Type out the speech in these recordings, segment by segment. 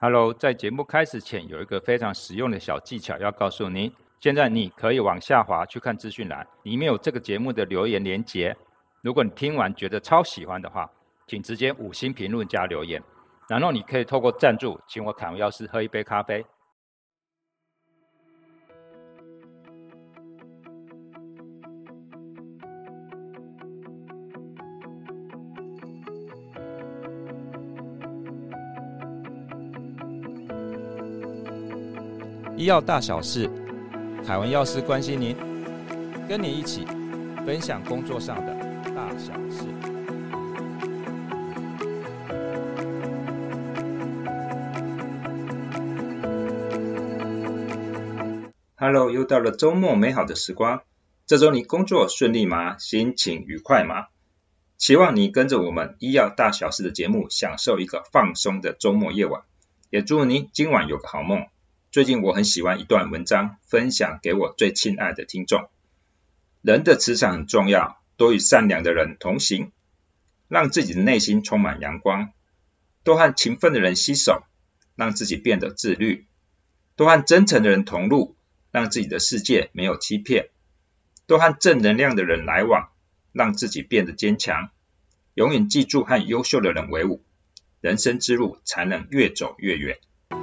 Hello， 在节目开始前有一个非常实用的小技巧要告诉你。现在你可以往下滑去看资讯栏，里面有这个节目的留言连结。如果你听完觉得超喜欢的话，请直接5星评论加留言，然后你可以透过赞助请我凯文药师喝一杯咖啡。医药大小事，凯文药师关心您，跟你一起分享工作上的大小事。Hello， 又到了周末美好的时光。这周你工作顺利吗？心情愉快吗？期望你跟着我们医药大小事的节目，享受一个放松的周末夜晚。也祝你今晚有个好梦。最近我很喜欢一段文章，分享给我最亲爱的听众。人的磁场很重要，多与善良的人同行，让自己的内心充满阳光；多和勤奋的人携手，让自己变得自律；多和真诚的人同路，让自己的世界没有欺骗；多和正能量的人来往，让自己变得坚强。永远记住和优秀的人为伍，人生之路才能越走越远。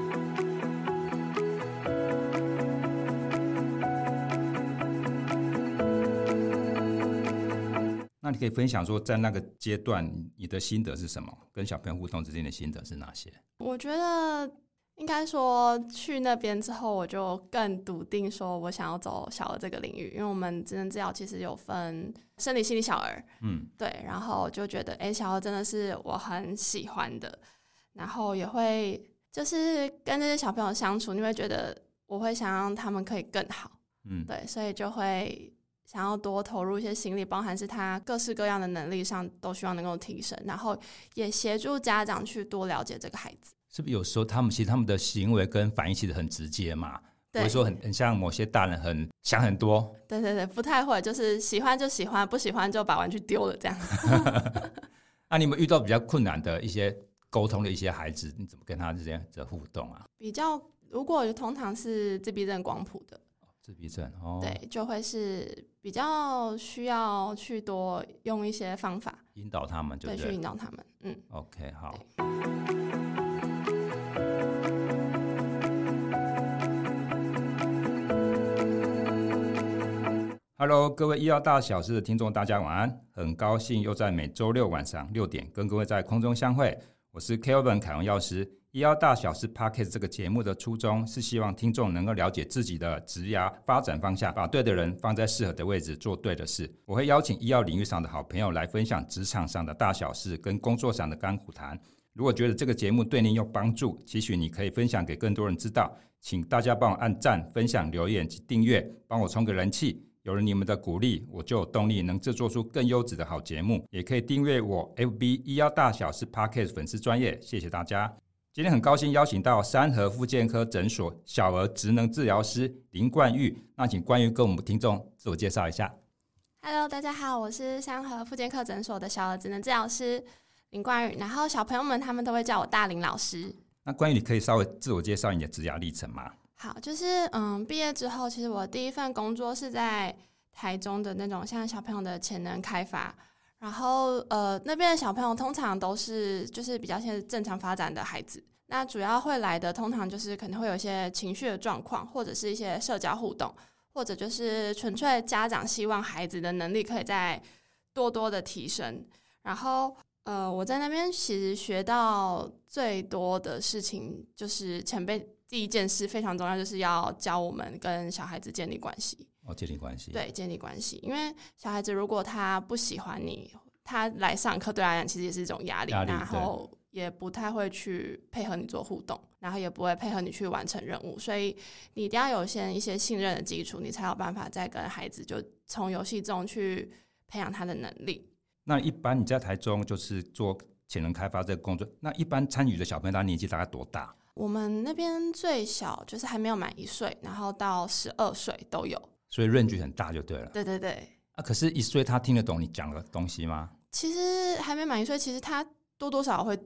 那你可以分享说，在那个阶段你的心得是什么？跟小朋友互动之间的心得是哪些？ 我觉得应该说去那边之后，我就更笃定说我想要走小儿这个领域，因为我们职能治疗其实有分生理、心理、小儿，对，然后就觉得小儿真的是我很喜欢的，然后也会就是跟这些小朋友相处，你会觉得我会想让他们可以更好，对，所以就会想要多投入一些心力，包含是他各式各样的能力上都希望能够提升，然后也协助家长去多了解这个孩子。 是不是有时候其实他们的行为跟反应其实很直接嘛？不会说很像某些大人想很多。 对对对，不太会，就是喜欢就喜欢，不喜欢就把玩具丢了这样。 那你们遇到比较困难的一些沟通的一些孩子，你怎么跟他之间的互动啊？ 如果通常是自闭症光谱的。 自闭症对，就会是比较需要去多用一些方法引导他们，对， 去引导他们。 OK， 好。Hello， 各位医药大小事的听众，大家晚安！很高兴又在每周六晚上6点跟各位在空中相会。我是 Kelvin 凯文药师。医药大小事 Podcast 这个节目的初衷是希望听众能够了解自己的职涯发展方向，把对的人放在适合的位置，做对的事。我会邀请医药领域上的好朋友来分享职场上的大小事跟工作上的甘苦谈。如果觉得这个节目对您有帮助，期许你可以分享给更多人知道，请大家帮我按赞、分享、留言及订阅，帮我冲个人气。有了你们的鼓励，我就有动力能制作出更优质的好节目。也可以订阅我 FB 医药大小事 Podcast 粉丝专页，谢谢大家。今天很高兴邀请到三和复健科诊所小儿职能治疗师林冠玉，那请冠玉跟我们听众自我介绍一下。 Hello， 大家好，我是三和复健科诊所的小儿职能治疗师林冠玉，然后小朋友们他们都会叫我大林老师。 那冠玉，你可以稍微自我介绍你的职涯历程吗？ 好，就是毕业之后，其实我第一份工作是在台中的那种像小朋友的潜能开发。然后那边的小朋友通常都是就是比较现在正常发展的孩子，那主要会来的通常就是可能会有一些情绪的状况，或者是一些社交互动，或者就是纯粹家长希望孩子的能力可以再多多的提升。然后我在那边其实学到最多的事情就是前辈第一件事非常重要，就是要教我们跟小孩子建立关系。 建立关系。 对，建立关系，因为小孩子如果他不喜欢你，他来上课对他来讲其实也是一种压力，然后也不太会去配合你做互动，然后也不会配合你去完成任务，所以你一定要有一些信任的基础，你才有办法再跟孩子就从游戏中去培养他的能力。 那一般你在台中就是做潜能开发这个工作，那一般参与的小朋友他年纪大概多大？ 我们那边最小就是还没有满1岁，然后到12岁都有， 所以range很大就对了。 对对对。 可是1岁他听得懂你讲的东西吗？ 其实还没满1岁，其实他多多少少会懂。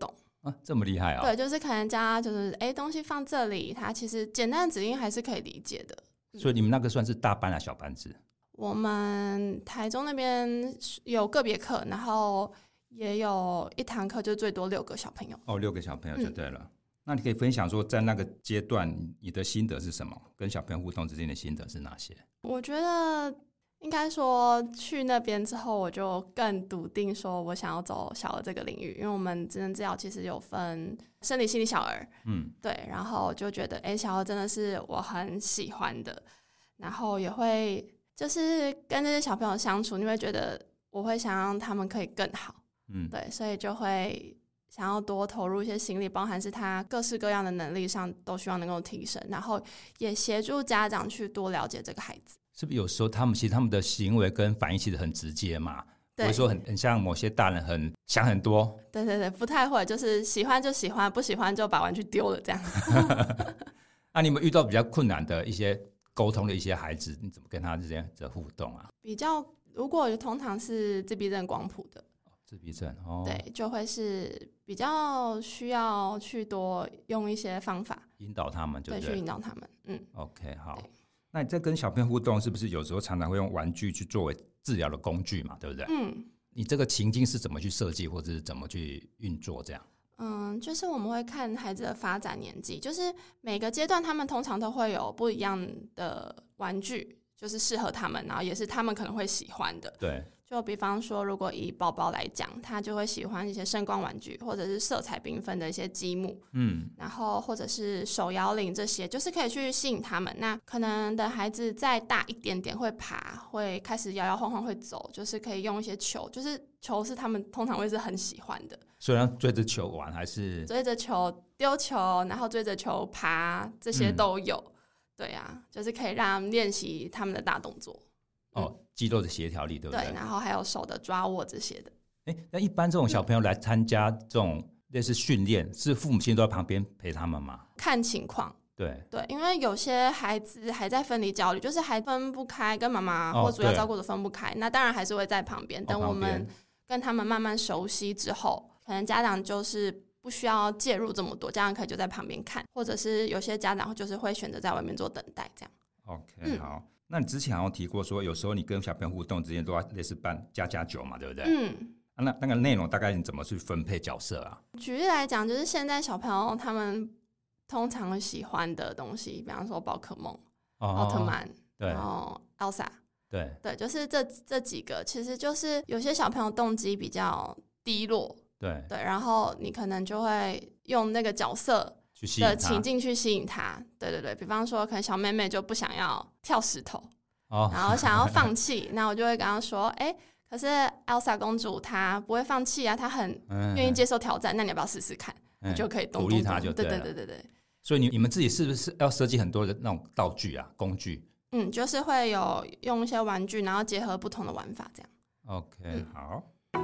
啊，这么厉害啊！ 对，就是可能教他就是东西放这里，他其实简单的指令还是可以理解的。 所以你们那个算是大班还是小班制？ 我们台中那边有个别课，然后也有一堂课就最多6个小朋友。 哦，6个小朋友就对了。那你可以分享说，在那个阶段你的心得是什么？跟小朋友互动之间的心得是哪些？ 我觉得应该说去那边之后，我就更笃定说我想要走小儿这个领域，因为我们职能治疗其实有分生理、心理、小儿，对，然后就觉得小儿真的是我很喜欢的，然后也会就是跟这些小朋友相处，你会觉得我会想让他们可以更好，对，所以就会想要多投入一些心力，包含是他各式各样的能力上都希望能够提升，然后也协助家长去多了解这个孩子。 是不是有时候其实他们的行为跟反应其实很直接嘛？不会说很像某些大人想很多。 对对对，不太会，就是喜欢就喜欢，不喜欢就把玩具丢了这样。 那你们遇到比较困难的一些沟通的一些孩子，你怎么跟他之间的互动啊？ 如果通常是自闭症光谱的， 自闭症对，就会是比较需要去多用一些方法引导他们， 对，去引导他们。 OK， 好。那你在跟小朋友互动，是不是有时候常常会用玩具去作为治疗的工具嘛？对不对？你这个情境是怎么去设计，或者是怎么去运作这样？ 就是我们会看孩子的发展年纪，就是每个阶段他们通常都会有不一样的玩具，就是适合他们，然后也是他们可能会喜欢的。 对。 就比方说，如果以宝宝来讲，他就会喜欢一些声光玩具，或者是色彩缤纷的一些积木，然后或者是手摇铃，这些就是可以去吸引他们。那可能的孩子再大一点点，会爬，会开始摇摇晃晃，会走，就是可以用一些球，就是球是他们通常会是很喜欢的。 所以要追着球玩，还是追着球丢球，然后追着球爬，这些都有。对啊，就是可以让他们练习他们的大动作。 肌肉的协调力，对不对？ 对，然后还有手的抓握这些的。 那一般这种小朋友来参加这种类似训练，是父母亲都在旁边陪他们吗？ 看情况。 对， 因为有些孩子还在分离焦虑，就是还分不开，跟妈妈或主要照顾者分不开，那当然还是会在旁边。等我们跟他们慢慢熟悉之后，可能家长就是不需要介入这么多，家长可以就在旁边看，或者是有些家长就是会选择在外面做等待这样。 OK， 好。那你之前好像提过说，有时候你跟小朋友互动之间都要类似扮++9嘛，对不对？那个内容大概你怎么去分配角色啊？ 举例来讲，就是现在小朋友他们通常喜欢的东西，比方说宝可梦、奥特曼， 对， 然后 Elsa， 对， 就是这几个，其实就是有些小朋友动机比较低落，对，然后你可能就会用那个角色的情境去吸引他，对，比方说可能小妹妹就不想要跳石头，然后想要放弃，那我就会跟她说，可是 Elsa 公主她不会放弃啊，她很愿意接受挑战，那你要不要试试看？你就可以鼓励她就对了， 对。 所以你们自己是不是要设计很多的那种道具啊、工具？ 就是会有用一些玩具，然后结合不同的玩法这样。 OK，好。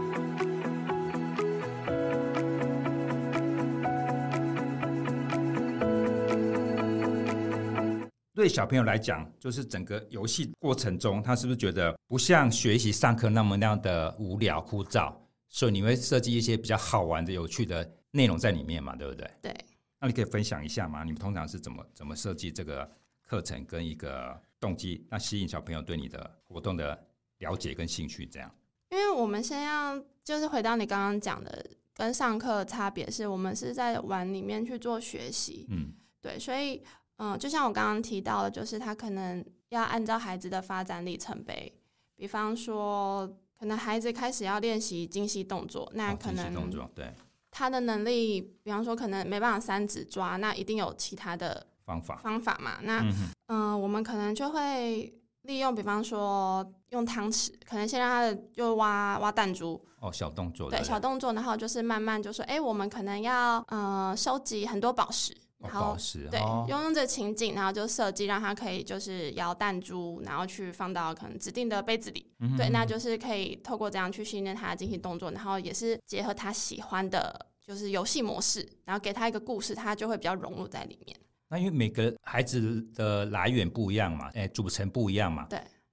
对小朋友来讲，就是整个游戏过程中，他是不是觉得不像学习上课那样的无聊枯燥？所以你会设计一些比较好玩的、有趣的内容在里面嘛，对不对？ 对。 那你可以分享一下吗？你们通常是怎么设计这个课程跟一个动机，那吸引小朋友对你的活动的了解跟兴趣？这样， 因为我们先要就是回到你刚刚讲的，跟上课的差别是我们是在玩里面去做学习，对，所以就像我刚刚提到的，就是他可能要按照孩子的发展里程碑，比方说可能孩子开始要练习精细动作，那可能动作对他的能力，比方说可能没办法三指抓，那一定有其他的方法嘛。那我们可能就会利用，比方说用汤匙，可能先让他就挖弹珠， 小动作， 对，小动作，然后就是慢慢就说，我们可能要收集很多宝石。然后对，用这个情景，然后就设计让他可以就是摇弹珠，然后去放到可能指定的杯子里。对，那就是可以透过这样去训练他的精细动作，然后也是结合他喜欢的，就是游戏模式，然后给他一个故事，他就会比较融入在里面。 那因为每个孩子的来源不一样嘛，组成不一样嘛， 对，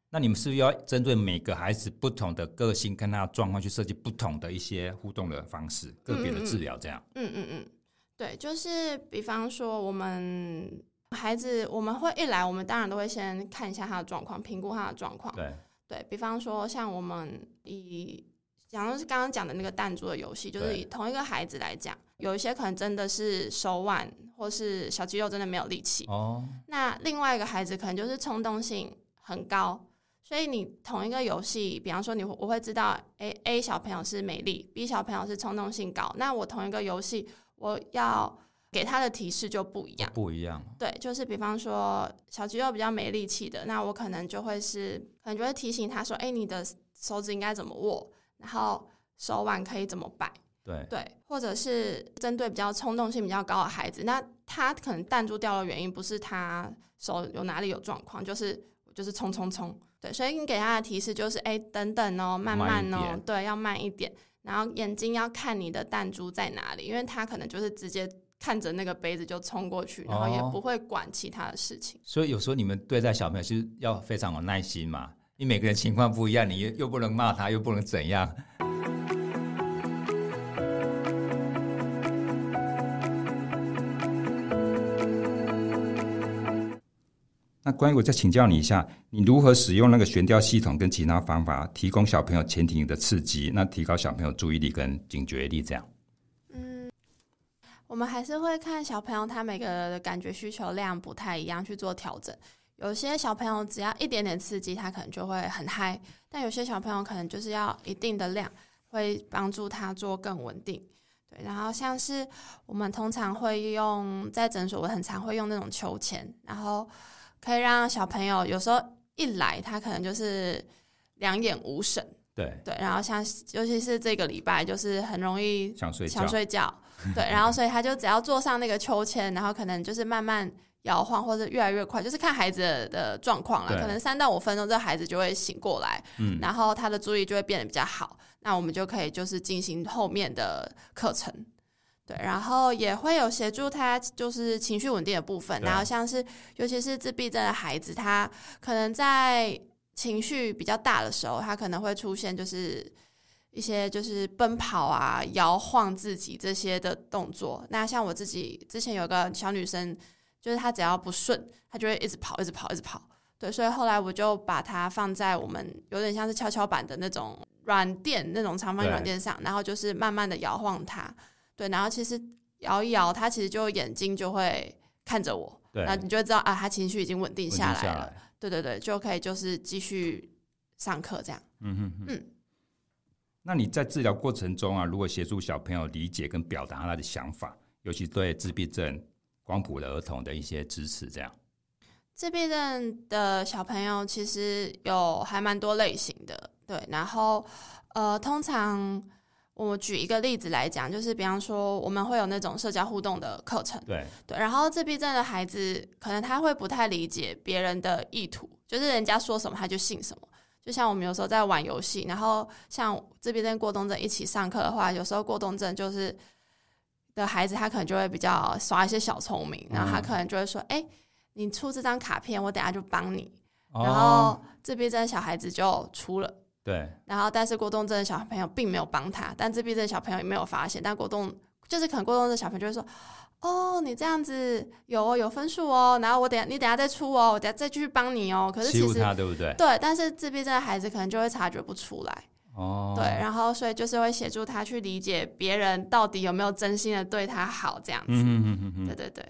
那你们是不是要针对每个孩子不同的个性跟他的状况去设计不同的一些互动的方式，个别的治疗这样？ 对，就是比方说我们孩子，我们会一来，我们当然都会先看一下他的状况，评估他的状况。对，比方说像我们假如是刚刚讲的那个弹珠的游戏，就是以同一个孩子来讲，有一些可能真的是手腕或是小肌肉真的没有力气那另外一个孩子可能就是冲动性很高，所以你同一个游戏，比方说我会知道 A 小朋友是美丽， B 小朋友是冲动性高，那我同一个游戏我要给他的提示就不一样。对，就是比方说小肌肉比较没力气的，那我可能就会提醒他说你的手指应该怎么握，然后手腕可以怎么摆。对，或者是针对比较冲动性比较高的孩子，那他可能弹珠掉的原因不是他手有哪里有状况，就是冲。对，所以你给他的提示就是等等哦，慢慢哦，对，要慢一点，然后眼睛要看你的弹珠在哪里，因为他可能就是直接看着那个杯子就冲过去，然后也不会管其他的事情。 所以有时候你们对待小朋友其实要非常有耐心嘛，因为每个人情况不一样，你又不能骂他，又不能怎样。那关于我再请教你一下，你如何使用那个悬吊系统跟其他方法提供小朋友前庭的刺激，那提高小朋友注意力跟警觉力这样？ 我们还是会看小朋友他每个的感觉需求量不太一样去做调整。有些小朋友只要一点点刺激他可能就会很嗨，但有些小朋友可能就是要一定的量，会帮助他做更稳定。对，然后像是我们通常会用在诊所，我很常会用那种秋千，然后可以让小朋友有时候一来他可能就是两眼无神。对，然后尤其是这个礼拜就是很容易想睡觉对，然后所以他就只要坐上那个秋千，然后可能就是慢慢摇晃或者越来越快，就是看孩子的状况啦，可能3到5分钟这孩子就会醒过来然后他的注意就会变得比较好，那我们就可以就是进行后面的课程。对，然后也会有协助他就是情绪稳定的部分，然后像是尤其是自闭症的孩子，他可能在情绪比较大的时候，他可能会出现就是一些就是奔跑啊、摇晃自己这些的动作。那像我自己之前有个小女生，就是她只要不顺，她就会一直跑。对，所以后来我就把它放在我们有点像是跷跷板的那种软垫，那种长方形软垫上，然后就是慢慢的摇晃它。对，然后其实摇一摇，它其实就眼睛就会看着我，那你就会知道他情绪已经稳定下来了。对，就可以就是继续上课这样。 那你在治疗过程中如果协助小朋友理解跟表达他的想法，尤其对自闭症光谱的儿童的一些支持这样？ 自闭症的小朋友其实有还蛮多类型的。对，然后通常我举一个例子来讲，就是比方说我们会有那种社交互动的课程。对，然后自闭症的孩子可能他会不太理解别人的意图，就是人家说什么他就信什么。就像我们有时候在玩游戏，然后像自闭症过动症一起上课的话，有时候过动症就是的孩子他可能就会比较耍一些小聪明，然后他可能就会说你出这张卡片我等下就帮你然后自闭症小孩子就出了。对，然后但是过动症的小朋友并没有帮他，但自闭症小朋友也没有发现，但就是可能过动症小朋友就会说你这样子有分数然后你等下再出我等下再继续帮你可是其实欺负他对不对？ 对，但是自闭症的孩子可能就会察觉不出来。对，然后所以就是会协助他去理解别人到底有没有真心的对他好这样子。对。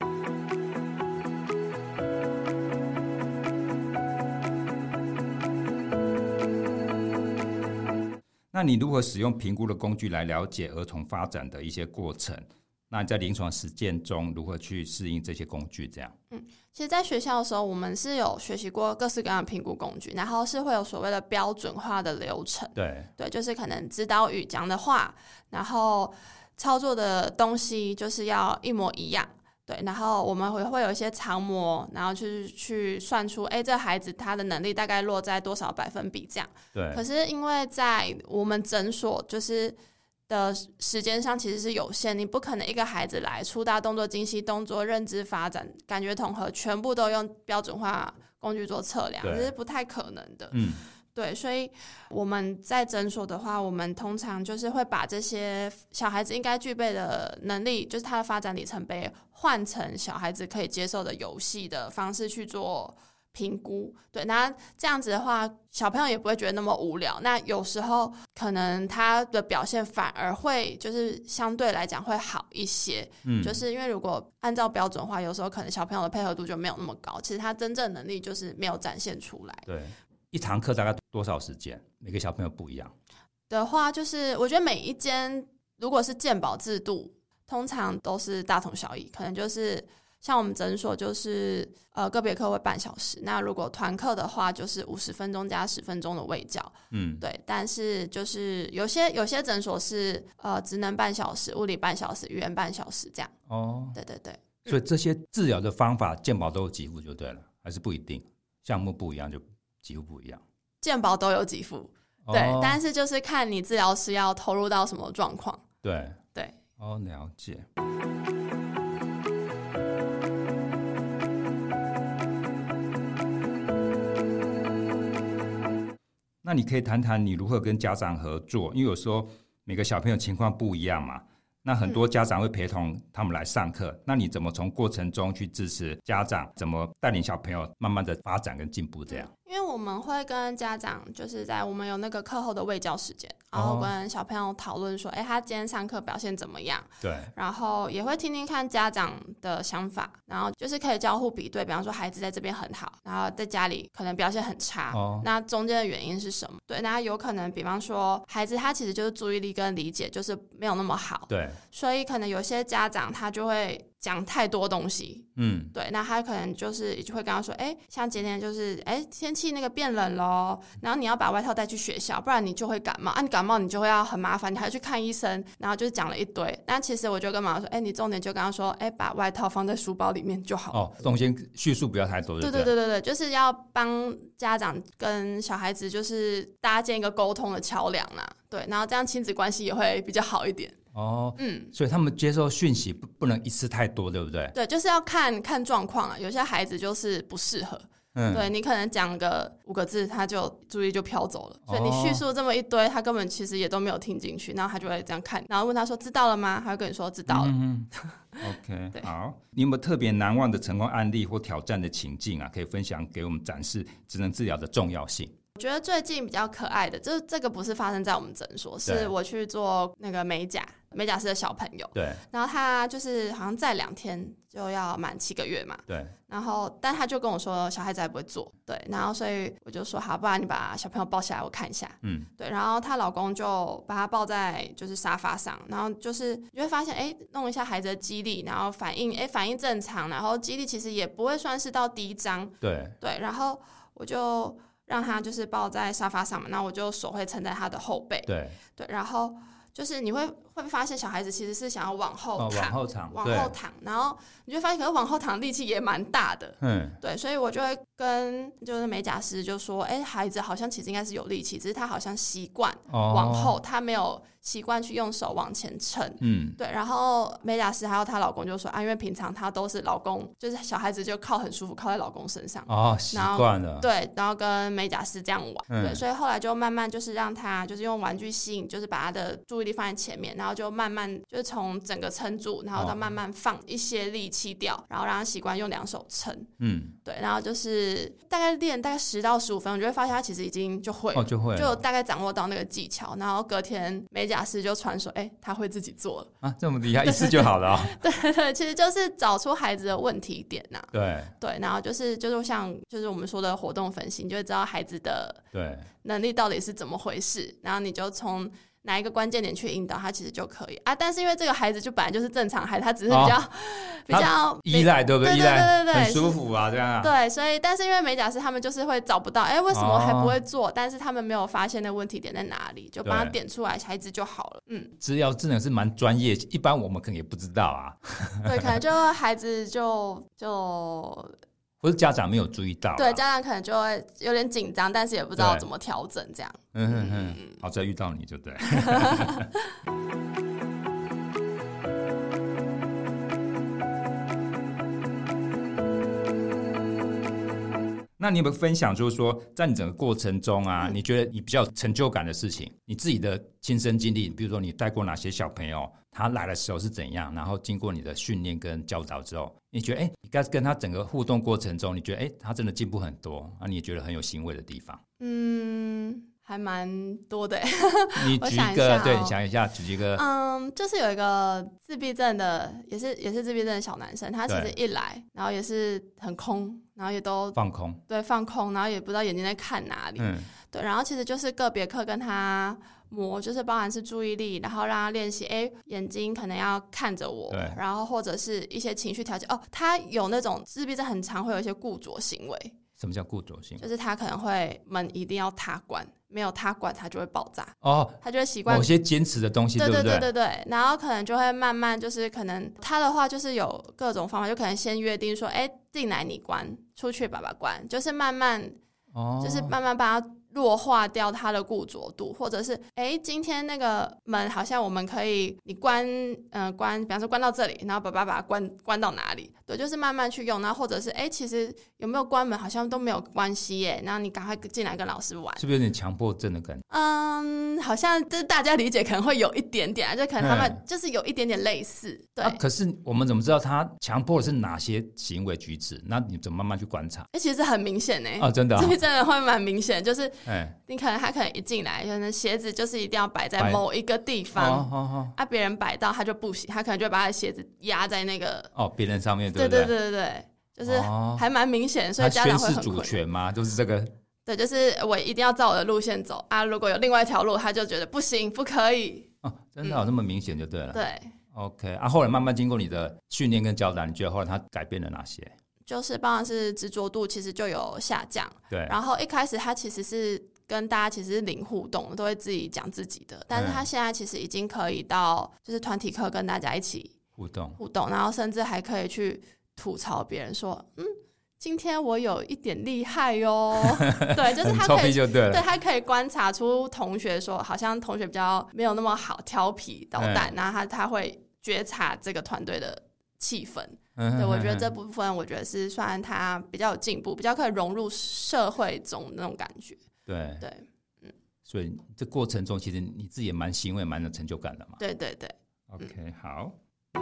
那你如何使用评估的工具来了解儿童发展的一些过程？那你在临床实践中如何去适应这些工具这样？ 其实在学校的时候我们是有学习过各式各样的评估工具，然后是会有所谓的标准化的流程。对，就是可能指导语讲的话，然后操作的东西就是要一模一样。对，然后我们会有一些常模，然后去算出这孩子他的能力大概落在多少%这样。对，可是因为在我们诊所就是的时间上其实是有限，你不可能一个孩子来粗大动作、精细动作、认知发展、感觉统合全部都用标准化工具做测量，这是不太可能的。对，所以我们在诊所的话，我们通常就是会把这些小孩子应该具备的能力，就是他的发展里程碑，换成小孩子可以接受的游戏的方式去做评估。对，那这样子的话，小朋友也不会觉得那么无聊。那有时候可能他的表现反而会就是相对来讲会好一些。就是因为如果按照标准化，有时候可能小朋友的配合度就没有那么高，其实他真正能力就是没有展现出来。 对，一堂课大概多少时间？每个小朋友不一样的话，就是我觉得每一间如果是健保制度，通常都是大同小异，可能就是像我们诊所就是个别课会半小时，那如果团课的话就是50分钟加10分钟的卫教。对，但是就是有些诊所是职能半小时，物理半小时，语言半小时这样。对对对。 所以这些治疗的方法健保都有给付就对了，还是不一定？项目不一样就几乎不一样。 健保都有给付，对，但是就是看你治疗师要投入到什么状况。 对对， 了解。那你可以谈谈你如何跟家长合作，因为有时候每个小朋友情况不一样嘛，那很多家长会陪同他们来上课，那你怎么从过程中去支持家长，怎么带领小朋友慢慢的发展跟进步这样？ 因为我们会跟家长就是在我们有那个课后的卫教时间，然后跟小朋友讨论说他今天上课表现怎么样。 对， 然后也会听听看家长的想法，然后就是可以交互比对，比方说孩子在这边很好，然后在家里可能表现很差，那中间的原因是什么？对，那有可能比方说孩子他其实就是注意力跟理解就是没有那么好， 对， 所以可能有些家长他就会讲太多东西。对，那他可能就是会跟他说像今天就是天气那个变冷咯，然后你要把外套带去学校，不然你就会感冒，你感冒你就会要很麻烦，你还要去看医生，然后就是讲了一堆。那其实我就跟妈妈说你重点就跟他说把外套放在书包里面就好了。 中间叙述不要太多。 对，就是要帮家长跟小孩子就是搭建一个沟通的桥梁啦。对，然后这样亲子关系也会比较好一点。 所以他们接受讯息不能一次太多，对不对？ 对，就是要看状况啊。有些孩子就是不适合，对，你可能讲个5个字，他就注意就飘走了。所以你叙述这么一堆，他根本其实也都没有听进去，然后他就会这样看，然后问他说知道了吗？他会跟你说知道了。 OK， 好，你有没有特别难忘的成功案例或挑战的情境啊？可以分享给我们展示职能治疗的重要性。 我觉得最近比较可爱的就是这个不是发生在我们诊所，是我去做那个美甲师的小朋友。对，然后他就是好像再2天就要满7个月嘛。对，然后但他就跟我说小孩子还不会做。对，然后所以我就说好，不然你把小朋友抱下来我看一下。对，然后她老公就把他抱在就是沙发上，然后就是你会发现弄一下孩子的肌力，然后反应正常，然后肌力其实也不会算是到低张。对，然后我就让他就是抱在沙发上嘛，然后我就手会撑在他的后背。对，然后就是你会发现小孩子其实是想要往后躺，然后你就发现可是往后躺力气也蛮大的。对，所以我就会跟就是美甲师就说孩子好像其实应该是有力气，只是他好像习惯往后，他没有习惯去用手往前撑。对，然后美甲师还有她老公就说因为平常她都是老公就是小孩子就靠很舒服靠在老公身上习惯了。 对，然后跟美甲师这样玩。对，所以后来就慢慢就是让他就是用玩具吸引，就是把他的注意力放在前面，然后就慢慢就是从整个撑住，然后到慢慢放一些力气掉，然后让他习惯用2手撑。对，然后就是大概练大概10到15分钟，你就会发现他其实已经就会了，就大概掌握到那个技巧，然后隔天美甲师就传说他会自己做了这么厉害，一次就好了。 对，其实就是找出孩子的问题点啊。对，然后就是像就是我们说的活动分析，你就会知道孩子的能力到底是怎么回事，然后你就从哪一个关键点去引导他其实就可以啊。但是因为这个孩子就本来就是正常孩子，他只是比较依赖，对不对？ 对， 很舒服啊，这样啊。 对，所以但是因为美甲师他们就是会找不到为什么还不会做，但是他们没有发现那问题点在哪里，就帮他点出来，孩子就好了。 治疗真的是蛮专业，一般我们可能也不知道啊。 对，可能就孩子就或是家长没有注意到。 对，家长可能就会有点紧张，但是也不知道怎么调整这样。 好在遇到你就对。 那你有没有分享，就是说在你整个过程中啊，你觉得你比较有成就感的事情，你自己的亲身经历，比如说你带过哪些小朋友，他来的时候是怎样，然后经过你的训练跟教导之后，你觉得你跟他整个互动过程中，你觉得他真的进步很多，你也觉得很有欣慰的地方？ 还蛮多的。 你举一个，对，你想一下，举一个。 就是有一个自闭症的，也是自闭症的小男生，他其实一来，然后也是很空，然后也都放空， 对，放空，然后也不知道眼睛在看哪里，对，然后其实就是个别课跟他磨，就是包含是注意力，然后让他练习，眼睛可能要看着我，然后或者是一些情绪调节。他有那种自闭症，很常会有一些固着行为。 什么叫固着行为？ 就是他可能会门一定要他关，没有他关他就会爆炸。他就会习惯某些坚持的东西，对不对？ 对，然后可能就会慢慢，就是可能他的话就是有各种方法，就可能先约定说，进来你关，出去爸爸关，就是慢慢，就是慢慢把他弱化掉他的固着度，或者是今天那个门好像我们可以你关，比方说关到这里，然后爸爸把它关到哪里，对，就是慢慢去用，然后或者是其实有没有关门好像都没有关系耶，然后你赶快进来跟老师玩， 是不是有点强迫症的感觉？ 好像就是大家理解可能会有一点点，就可能他们就是有一点点类似，对。 可是我们怎么知道他强迫的是哪些行为举止？那你怎么慢慢去观察？ 其实很明显真的， 这真的会蛮明显，就是你他可能一进来，可能鞋子就是一定要摆在某一个地方，别人摆到他就不行，他可能就把他的鞋子压在那个别人上面，对不对？对，就是还蛮明显，所以家长会很宣示主权吗？就是这个。 对，就是我一定要照我的路线走啊！如果有另外一条路，他就觉得不行，不可以。 真的那么明显就对了。 对 ，OK 后来慢慢经过你的训练跟教导，你觉得后来他改变了哪些？ 就是包含是执着度其实就有下降， 对。 然后一开始他其实是跟大家其实是零互动，都会自己讲自己的，但是他现在其实已经可以到就是团体课跟大家一起互动，然后甚至还可以去吐槽别人说，今天我有一点厉害哦。对，就是他可以对，他可以观察出同学说好像同学比较没有那么好，调皮捣蛋，然后他会觉察这个团队的气氛。对，我觉得这部分我觉得是算他比较有进步，比较可以融入社会中那种感觉。 对，所以这过程中其实你自己也蛮欣慰蛮有成就感的嘛。 对 OK 好。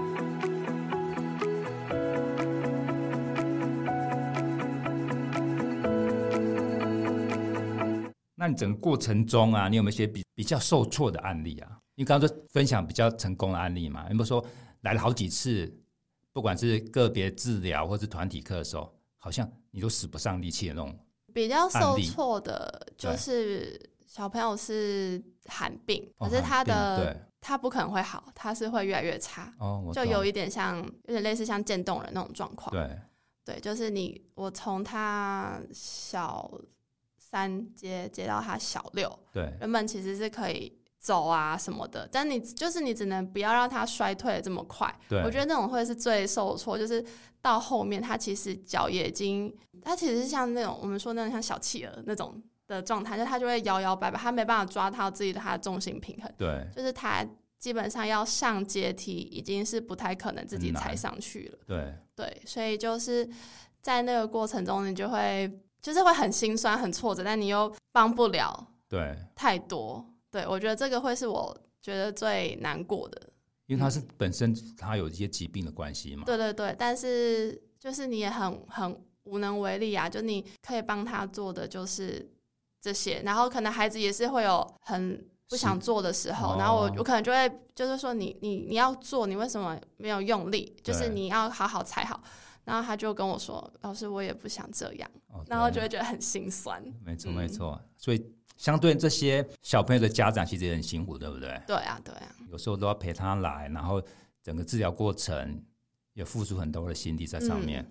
那你整个过程中啊，你有没有一些比较受挫的案例啊？你刚刚说分享比较成功的案例嘛？有没有说来了好几次，不管是个别治疗或是团体课的时候，好像你都使不上力气的那种？ 比较受挫的就是小朋友是罕病，可是他不可能会好，他是会越来越差。就有一点类似像渐冻人那种状况。对，就是我从他小3接到他小6， 对， 原本其实是可以走啊什么的，但你只能不要让他衰退的这么快。我觉得那种会是最受挫，就是到后面他其实脚也已经，他其实是像那种我们说那种像小企鹅那种的状态，就他就会摇摇摆摆，他没办法抓到他的重心平衡。 对， 就是他基本上要上阶梯已经是不太可能自己踩上去了。对，所以就是在那个过程中，你就是会很心酸很挫折，但你又帮不了太多。对，我觉得这个会是我觉得最难过的， 因为他是本身他有一些疾病的关系嘛。 对，但是就是你也很无能为力啊，就你可以帮他做的就是这些，然后可能孩子也是会有很不想做的时候，然后我可能就会就是说你要做，你为什么没有用力？就是你要好好踩好。然后他就跟我说：“老师，我也不想这样。”然后就会觉得很心酸。没错。所以相对这些小朋友的家长其实也很辛苦，对不对？ 对啊。 有时候都要陪他来，然后整个治疗过程也付出很多的心力在上面。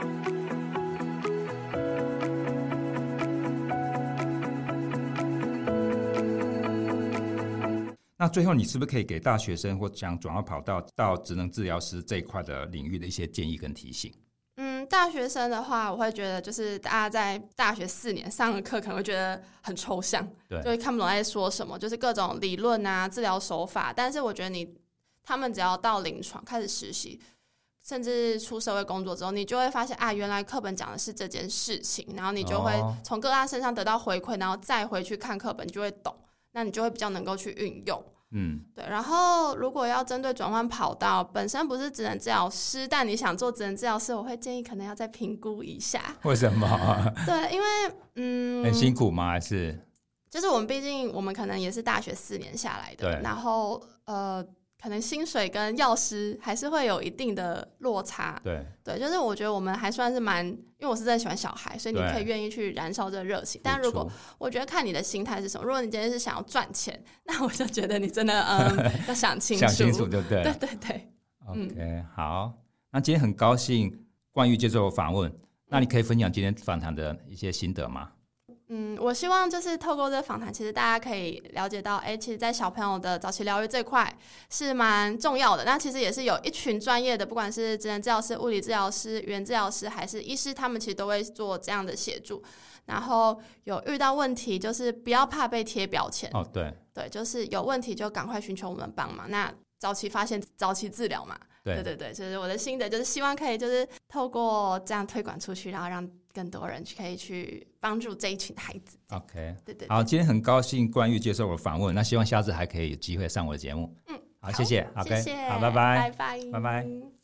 那最后你是不是可以给大学生或想转换跑道到职能治疗师这一块的领域的一些建议跟提醒？ 大学生的话，我会觉得就是大家在大学4年上的课可能会觉得很抽象，就会看不懂在说什么，就是各种理论啊、治疗手法。但是我觉得他们只要到临床开始实习， 甚至出社会工作之后，你就会发现啊，原来课本讲的是这件事情，然后你就会从个案身上得到回馈，然后再回去看课本，你就会懂，那你就会比较能够去运用。对。然后如果要针对转换跑道，本身不是职能治疗师，但你想做职能治疗师，我会建议可能要再评估一下。 为什么？ 对，因为很辛苦吗？还是就是我们毕竟我们可能也是大学4年下来的，然后可能薪水跟药师还是会有一定的落差。对，就是我觉得我们还算是蛮，因为我是真的喜欢小孩，所以你可以愿意去燃烧这个热情。但如果我觉得看你的心态是什么，如果你今天是想要赚钱，那我就觉得你真的要想清楚， 想清楚，对不对？ 对对对。 OK， 好，那今天很高兴冠玉接受我访问，那你可以分享今天访谈的一些心得吗？ 我希望就是透过这个访谈，其实大家可以了解到，其实在小朋友的早期疗愈这块是蛮重要的。那其实也是有一群专业的，不管是职能治疗师、物理治疗师、语言治疗师还是医师，他们其实都会做这样的协助。然后有遇到问题，就是不要怕被贴标签。对，就是有问题就赶快寻求我们帮忙。那早期发现，早期治疗嘛。对，就是我的心得，就是希望可以就是透过这样推广出去，然后让更多人可以去帮助这一群孩子。 OK， 对， 好，今天很高兴冠玉接受我的访问，那希望下次还可以有机会上我的节目。好，谢谢。 谢谢， 好，拜拜， 拜拜， 拜拜。